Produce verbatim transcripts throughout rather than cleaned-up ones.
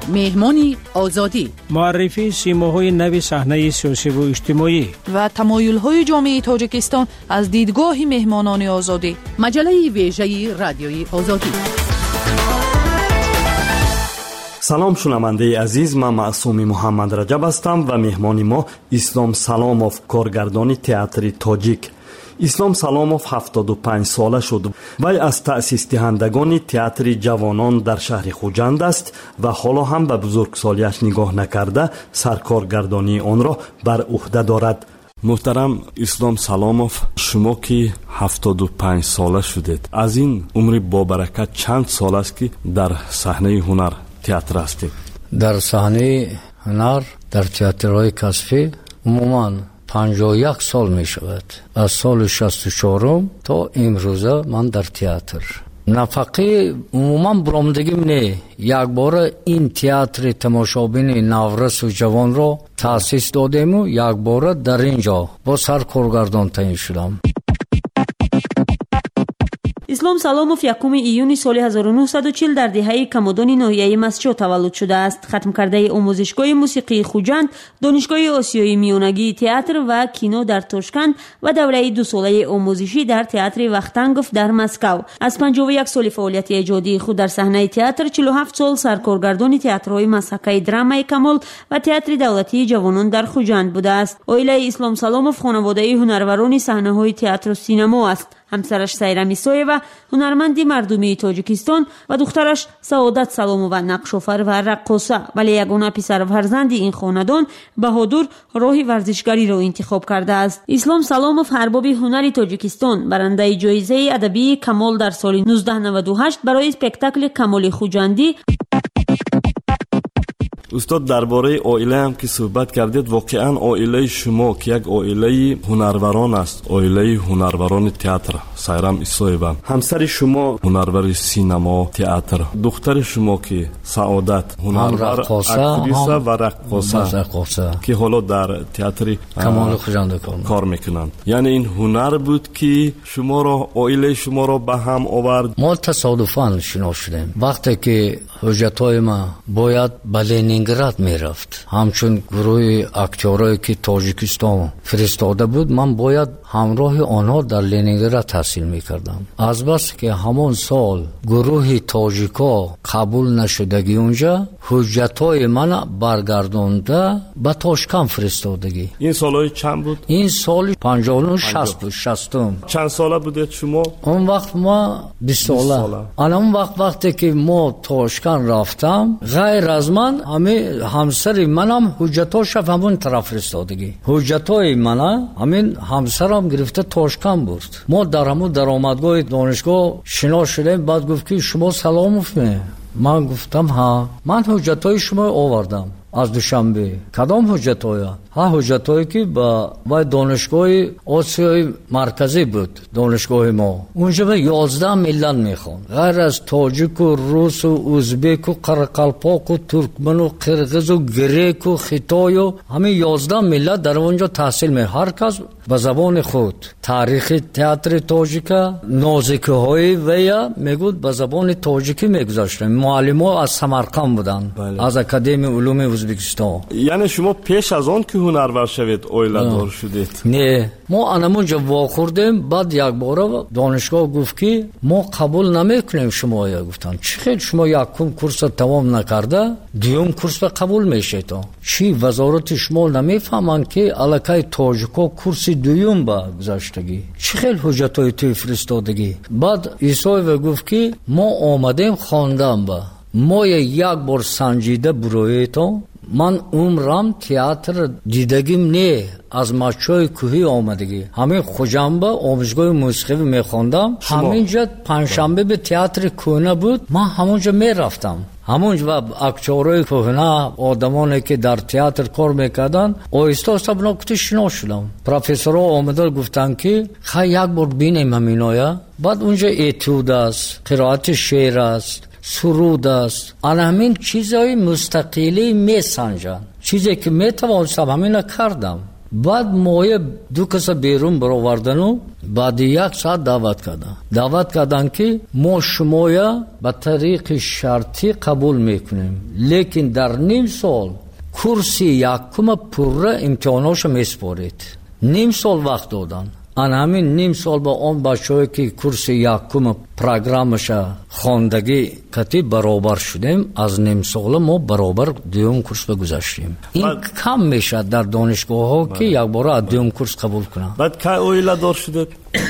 مهمانی آزادی، معرفی سیماهای نو صحنه سیاسی و اجتماعی و تمایل‌های جامعه تاجیکستان از دیدگاه مهمانان آزادی. مجله ویژه رادیوی آزادی. سلام شنونده عزیز، من معصوم محمد رجب هستم و مهمان ما اسلام سلاموف، کارگردان تئاتر تاجیک. اسلام سلاموف هفتاد و پنج ساله شد. وی از تأسیس دهندگان تئاتر جوانان در شهر خوجند است و حالا هم به بزرگسالیش نگاه نکرده سرکارگردانی آن را بر عهده دارد. محترم اسلام سلاموف، شما که هفتاد و پنج ساله شدید، از این عمر با برکت چند سال است که در صحنه هنر تئاتر هستید؟ در صحنه هنر در تئاترهای کسبی عموما پنجاه و یک سال می شود. از سال شصت و چهار تا امروزه من در تئاتر. نفقه عموما برآمدگیم نه. یک بار این تئاتر تماشابین نورس و جوان را تأسیس دادیم و یک بار در اینجا با سرکارگردان تعیین شدم. اسلام سلاموف یکم ایون سال هزار و نهصد و چهل در دهه کمودان ناحیه مسجد تولد شده است. ختم کرده آموزشگاه موسیقی خوجند، دانشگاه آسیای میانگی تئاتر و کینو در تاشکند و دوره دو ساله آموزشی در تئاتر وختنگوف در مسکو. از پنجاه و یک سال فعالیت ایجادی خود در صحنه تئاتر، چهل و هفت سال سرکارگردان تئاترهای مسحکه درامای کمال و تئاتر دولتی جوانان در خوجند بوده است. عائله اسلام سلاموف خانواده هنروران صحنه‌های تئاتر و سینما است. همسرش سیرا میسایوا هنرمند مردمی تاجیکستان و دخترش سعادت سلامووا نقش‌آفر و رقاصه، ولی یگانه پسر و فرزند این خاندان بهادر راه ورزشگری را انتخاب کرده است. اسلام سلاموف ارباب هنر تاجیکستان، برنده جایزه ادبی کمال در سال نوزده نود و هشت برای اسپکتاکل کمال خوجندی. استاد، درباره عائله هم که صحبت کردید، واقعا عائله شما که یک عائله هنروران است، عائله هنروران تئاتر، سیرام ایسایوا، همسر شما هنرور سینما تئاتر، دختر شما که سعادت هنرور اکتریسه و رقاصه که حالا در تئاتر کمال خوجند کار میکنند. یعنی این هنر بود که شما را، عائله شما را به هم آورد. ما تصادفاً شناخته شدیم. وقتی که حجتای ما باید به گرد می رفت، همچون گروه اکتورایی که تاجیکستان فرستاده بود، من باید همراه آنها در لنینگراد تحصیل می کردم. از بس که همون سال گروه تاجیکا قبول نشدگی اونجا، حجتای من برگردانده به تاشکند فرستادگی. این سالهای چند بود؟ این سال پنجاه و نه شصت بود. شصتم. چند ساله بودید شما؟ اون وقت ما بیست ساله. انا اون وقت وقتی که ما تاشکند رفتم، غیر از من همه همسر منم حجتاش همون طرف فرستادگی. حجتای من همین همسرم گرفته تاشکند بود. ما در همون درآمدگاه دانشگاه شنا شدیم. بعد گفت که شما سلاموف می؟ من گفتم ها، من حجتای شما آوردم از دوشنبه. کدام حجتای؟ ها حجتایی که با وای دانشگاه آسیای مرکزی بود، دانشگاه ما. اونجا به یازده ملت میخوان، غیر از تاجیک و روس و ازبک و قرقلپاک و ترکمن و قرقیز و گریک و خیتای و همه یازده ملت در اونجا تحصیل می، هر کس به زبان خود. تاریخ تئاتر تاجیکا نازکه های ویا میگود به زبان تاجیکی میگذاشتن. معلم‌ها از سمرقند بودن، بله. از اکادمی علوم ازبکستان. یعنی شما پیش از آن که هنرور شوید عائله دار شدید؟ نه، ما انمونجا واخوردیم. بعد یک بار دانشگاه گفت که ما قبول نمیکنیم شما. یا گفتن چی خیلی شما یکم کورس تمام نکرده دیوم کورس به قبول میشید؟ چی وزارت شما نمیفهمن که الکای تاجیکا کورس دوم با گذاشتگی؟ چی خیلی حجتای توی فرستادگی؟ بعد ایسای و گفت که ما آمدیم خواندم با ما یک بار سنجیده برویتون. من عمرم تئاتر دیدگیم نه، از مچای کوهی آمدگی. همین خوجنبه آموزشگاه موسیقی میخوندم. همینجا پنجشنبه به تئاتر کهنه بود، من همونجا میرفتم. همونجا اکتورای کهنه، آدمانی که در تئاتر کار میکردن، آیسته آیسته بنا کتی شنا شدم. پروفسورها آمدن گفتن که خیلی یک بار بینیم همینایا. بعد اونجا اتود است، قرائت شعر است، سرود است. آن همین چیزهای مستقلی می سنجن. چیزی که می توانستم همین کردم. بعد موی دو کس بیرون برآوردن و بعد یک ساعت دعوت کردن دعوت کردن که ما شمایا به طریق شرطی قبول میکنیم، لیکن در نیم سال کورسی یکم پوره امتحاناش میسپارید. نیم سال وقت دادن. آن همین نیم سال با اون بچه‌ای که کورس یکم پروگرامش خواندگی کتی برابر شدیم، از نیم سال ما برابر دوم کورس بگذاشتیم. این کم میشه در دانشگاه ها که یک بار از دوم کورس قبول کنن. بعد که اویلا دار شده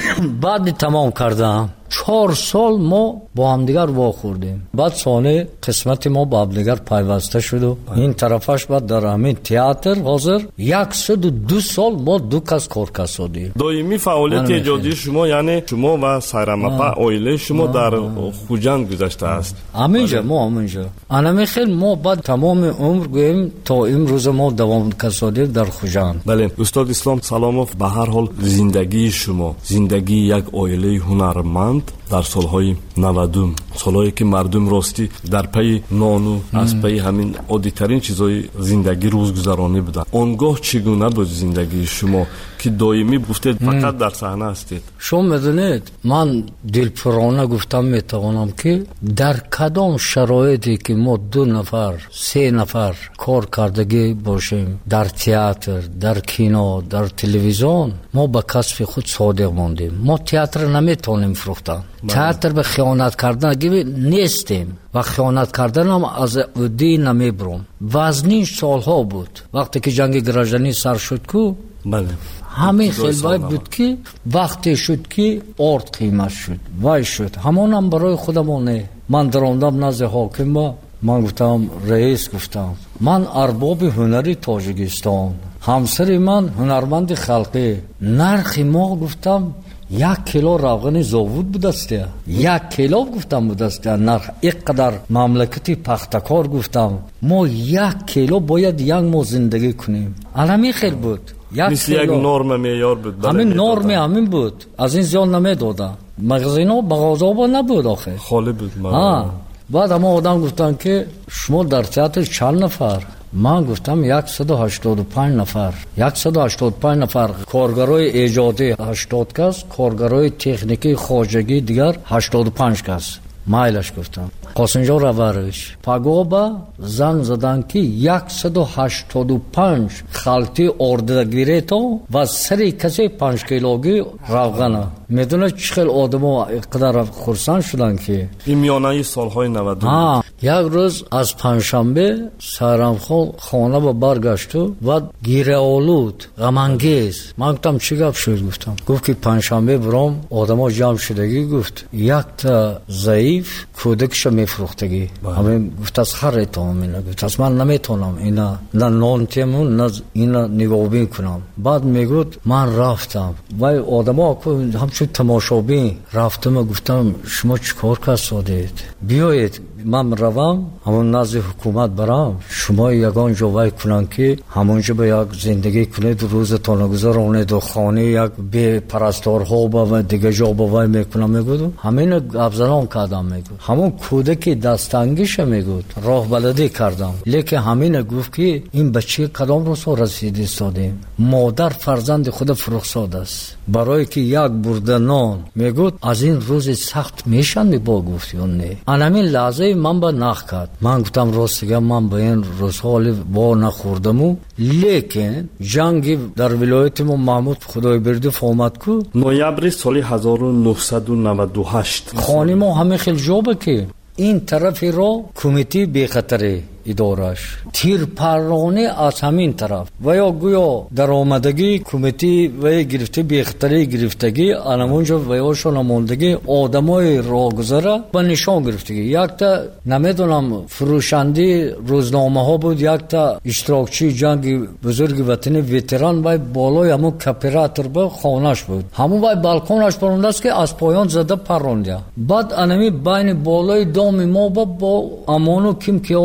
بعد تمام کردم چهار سال ما با هم دیگر واخوردیم. بعد سانه قسمت ما با هم دیگر پیوسته شد و این طرفش بعد در همین تئاتر حاضر یکصد و دو سال ما دو کس کار کردیم. دائمی فعالیت ایجادی شما یعنی شما و سایرامپا اویله شما در خوجند گذشته است. همینجا ما همینجا انا میخوام ما بعد تمام عمر گویم تا امروز ما دوام کردیم در خوجند. بله استاد اسلام سلاموف، به هر حال زندگی شما زندگی یک اویله هنرمند در سالهای نودم، سالهایی که مردم راستی در پی نانو از پی همین عادی‌ترین چیزای زندگی روزگذرانی بودن. اونگاه چگونه بود زندگی شما که دائمی گفتید فقط در صحنه هستید؟ شما میدونید من دلپرانه گفتم میتوانم که در کدام شرایطی که ما دو نفر سه نفر کار کردگی باشیم، در تئاتر، در کینو، در تلویزیون، ما به کسب خود صادق ماندیم. ما تئاتر نمیتونیم فروختن. تئاتر به خیانت کردن گیبی نیستیم و خیانت کردن هم از عدی نمیبرم. وزنین سالها بود وقتی که جنگ گراجانی سر شد کو بله همین خیلی باید بود که وقتی شد که ارد قیمت شد وای شد همون هم برای خودمونه. من دراندم نزد حاکم با من گفتم رئیس گفتم من ارباب هنری تاجیکستان، همسر من هنرمند خلقی، نرخ ما گفتم یک کیلو روغن زاوود بودسته، یک کیلو گفتم بودسته نرخ اینقدر مملکتی پختکار گفتم ما یک کیلو باید یک ماه زندگی کنیم. الان خیلی بود مثل یک نرم معیار بود. همین نرم همین بود، از این زیاد نمیدادن. مغازینا مغازه با نبود آخه خالی بود. ها بعد اما آدم گفتن که شما در تئاتر چند نفر؟ من گفتم صد و هشتاد و پنج نفر. صد و هشتاد و پنج نفر کارگرای ایجادی هشتاد کس، کارگرای تکنیکی خواجگی دیگر هشتاد و پنج کس. مایلش گفتم قاسنجا روارش پاگوبا زنگ زدن که صد و هشتاد و پنج خالتی اردگیره تو و سری کسی پنج کیلوگی روغنه. میدونه چخیل آدم ها اقدر خورسان شدن که این میانه سالهای نود. ها یک روز از پنجشنبه سایرامپا خانه با برگشت و گیره آلود غمانگیز. من گفتم چی گپ شد؟ گفتم گفت که پنجشنبه برام آدم ها جمع شدگی. گفت یک تا ضعیف کودکش میفروختگی. همین گفت از خر تمام اینا. گفت از من نمیتونم اینا نه نان تیمون نه اینا نگاه کنم. بعد میگفت من رفتم و آدم ها همچون تماشابین رفتم. گفتم شما چیکار کردید؟ بیایید من روم همون نزد حکومت برام، شما یگان جوای کنن که همونجا به یک زندگی کنید، روزتان گذرانید و خانه یک به پرستارها و دیگه جا باوای میکنم. میگود همین گفزنان کردم. میگود همون کودک دستانگیش میگود راه بلدی کردم. لیکن همین گفت که این بچه کدام روز رسیدی استادیم، مادر فرزند خود فرخزاد است برای که یک برده نان. میگود از این روز سخت میشن با گفت یا نه. همین لحظه من با نخ کرد. من گفتم راستگه من به این روزها با نخوردم. لیکن جنگ در ولایت ما محمود خدای برده فهمد کو نویبر سال هزار و نهصد و نود و هشت خانه ما همه خیلی جابه که این طرفی رو کمیتی بی خطره ادارش تیر پرانه از همین طرف و یا گویا در آمدگی کمیتی و گرفته بی خطری گرفتگی آنمونجا و یا شنماندگی آدمای راهگذره با نشان گرفتگی. یک تا نمیدونم فروشندی روزنامه ها بود، یک تا اشتراکچی جنگ بزرگ وطن ویتران و بالای همون کپراتر با خانش بود. همون و بالکونش پرونده است که از پایان زده پرونده. بعد انمی بین بالای دام ما با, با امانو کم که ها استاده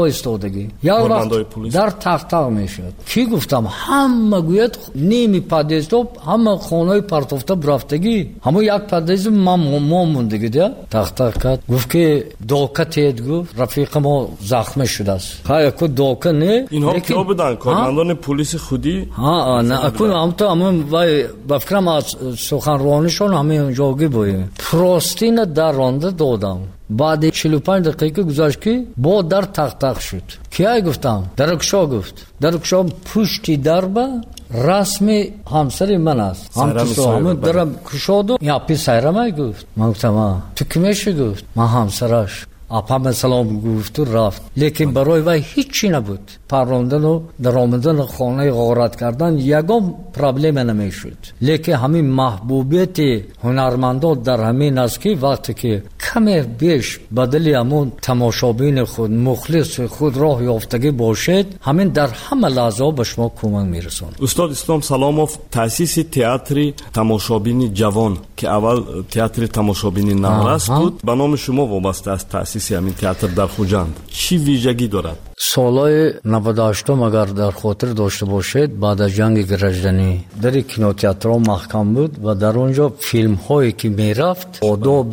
رفتگی. یا وقت در تخت تخت میشد. کی گفتم همه گوید نیمی پادیزو همه خانه پرتوفته رفتگی. همه یک پادیز ما ما موندگی ده. تخت تخت گفت که دوکه تید گفت رفیق ما زخم شده است. خواهی که دوکه نه. اینها کیا بودن؟ کارمندان پلیس خودی؟ ها نه اکنون هم تو همون وای بفکرم از سخنرانیشون همه اونجاگی بودیم. پروستین در رانده دادم. بعد چهل و پنج دقیقه گذشت که با در تق تق شد. کیای گفتم؟ درکشا گفت. درکشا پشتی در با رسمی همسر من است. هم تو همون درم کشادو یا پی سایرمای گفت. من گفتم تو کمیش گفت؟ من همسرش. اپا سلام گفت و رفت. لیکن برای وای هیچی نبود. پروندن و درآمدن خانه غارت کردن یگام پرابلم نمیشد. لیکن همین محبوبیت هنرمندان در همین است که وقتی که کمی بیش بدلی همون تماشابین خود مخلص خود راه یافتگی باشد همین در همه لحظه به شما کمک میرسون. استاد اسلام سلاموف تأسیس تئاتر تماشابین جوان که اول تئاتر تماشابین نورست بود به نام شما وابسته است. تأسیس همین تئاتر در خوجند چی ویژگی دارد؟ سالهای نود و هشت اگر در خاطر داشته باشید بعد از جنگ گرجدنی در کینوتئاترها محکم بود و در اونجا فیلم هایی که میرفت آداب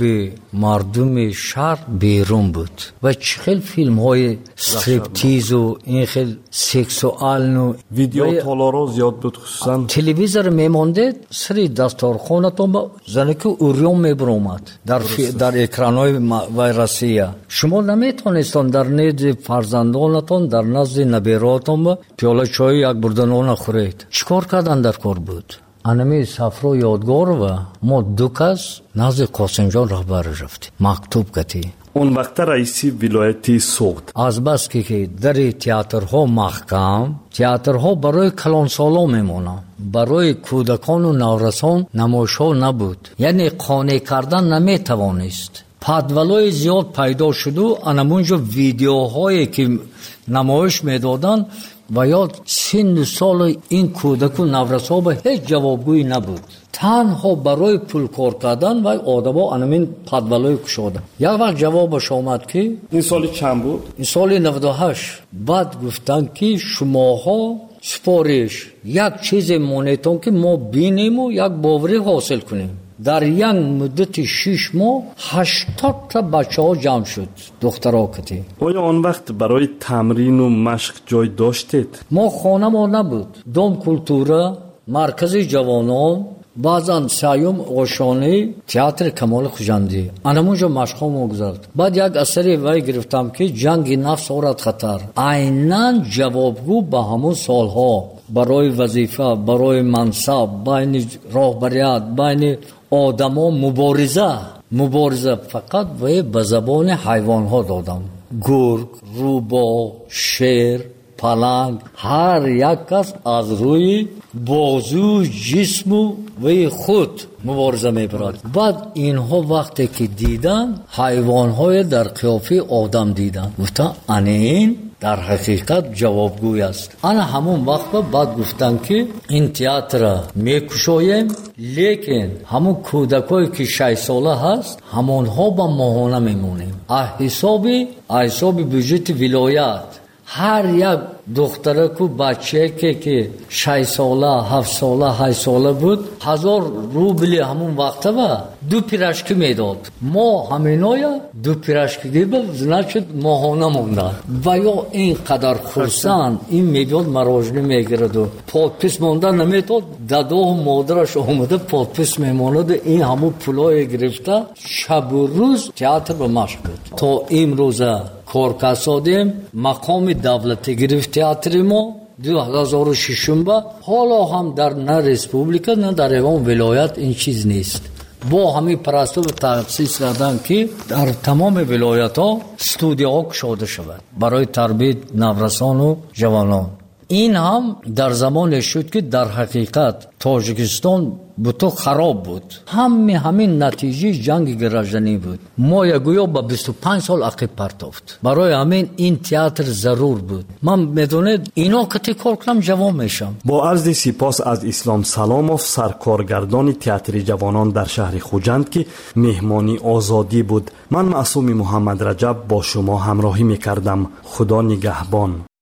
مردم شهر بیرون بود و چخیل فیلم های استریپتیز و این خیل سکسوال و ویدیو تالارا زیاد بود. خصوصا تلویزیون میمانده سری دستارخانتون با زنی که اوریون میبرومد در, در اکران های ویرسیه شما نمیتونستان در نزد فرزندانتون در نزد نبیراتون با پیاله چای یک بردن نخورید. چیکار کردن در کار بود؟ انمی سفر و یادگار و ما دو کس نزد قاسم جان رهبر رفتیم مکتوب کتی. اون وقت رئیسی ولایتی سوخت. از بس که در تئاترها محکم تئاترها برای کلانسالا میمونن برای کودکان و نورسان نمایش‌ها نبود یعنی قانع کردن نمیتوانست. پدولای زیاد پیدا شد و انمونجا ویدیوهایی که نمایش میدادن و یا سن سال این کودک و نورسا به هیچ جوابگویی نبود. تنها برای پول کار کردن و آدما انمین پدولای کشادن. یک وقت جوابش آمد که این سال چند بود؟ این سال نود و هشت. بعد گفتن که شماها سپارش یک چیز مونیتون که ما بینیم و یک باوری حاصل کنیم. در یک مدت شش ماه هشتاد تا بچه ها جمع شد دخترها کتی. آیا آن وقت برای تمرین و مشق جای داشتید؟ ما خانه ما نبود. دوم کلتورا مرکز جوانان بعضا سیوم آشانه تئاتر کمال خوجندی انمونجا مشقا ما گذارد. بعد یک اثری وای گرفتم که جنگ نفس آورد خطر عیناً جوابگو به همون سالها برای وظیفه برای منصب بین راهبریت بین آدما مبارزه مبارزه فقط وای به زبان حیوان ها دادم. گرگ، روباه، شیر، پلنگ هر یک کس از روی بازو جسم و خود مبارزه میبرد. بعد اینها وقتی که دیدن حیوانهای در قیافه آدم دیدن گفتن این در حقیقت جوابگوی است. انا همون وقت بعد گفتن که این تئاتر میکشویم لیکن همون کودکایی که شش ساله هست همونها با ماهانه میمونیم. حسابی حسابی بجت ولایت هر یک دختره کو بچه که که شش ساله هفت ساله هشت ساله بود هزار روبلی همون وقته و دو پیرشکی میداد. ما همینایا دو پیرشکی بود زنچه ماهانه موندن و یا اینقدر خورسن این میداد مراجعه میگرد و پادپیس موندن نمیداد. داده و مادرش آمده پادپیس میماند این همون پولای گرفته شب و روز تئاتر به مشق بود. تا امروزه کار کسادیم مقام دولتی گرفت تئاتر ما دو هزار و شش با حالا هم در نه ریسپوبلیکا نه در ایوان ولایت این چیز نیست. با همین پرستو به تأسیس کردن که در تمام ولایت ها استودیوها کشاده شود برای تربیت نورسان و جوانان. این هم در زمان شد که در حقیقت تاجیکستان بوتو خراب بود. همین همین نتیجه جنگ گراژنی بود. ما یگویا با بیست و پنج سال عقب پرتافت. برای همین این تئاتر ضرور بود. من میدونید اینا که تکرار کنم جوان میشم. با عرض سپاس از اسلام سلاموف، سرکارگردان تئاتر جوانان در شهر خوجند که مهمانی آزادی بود، من معصوم محمد رجب با شما همراهی میکردم. خدا نگهبان.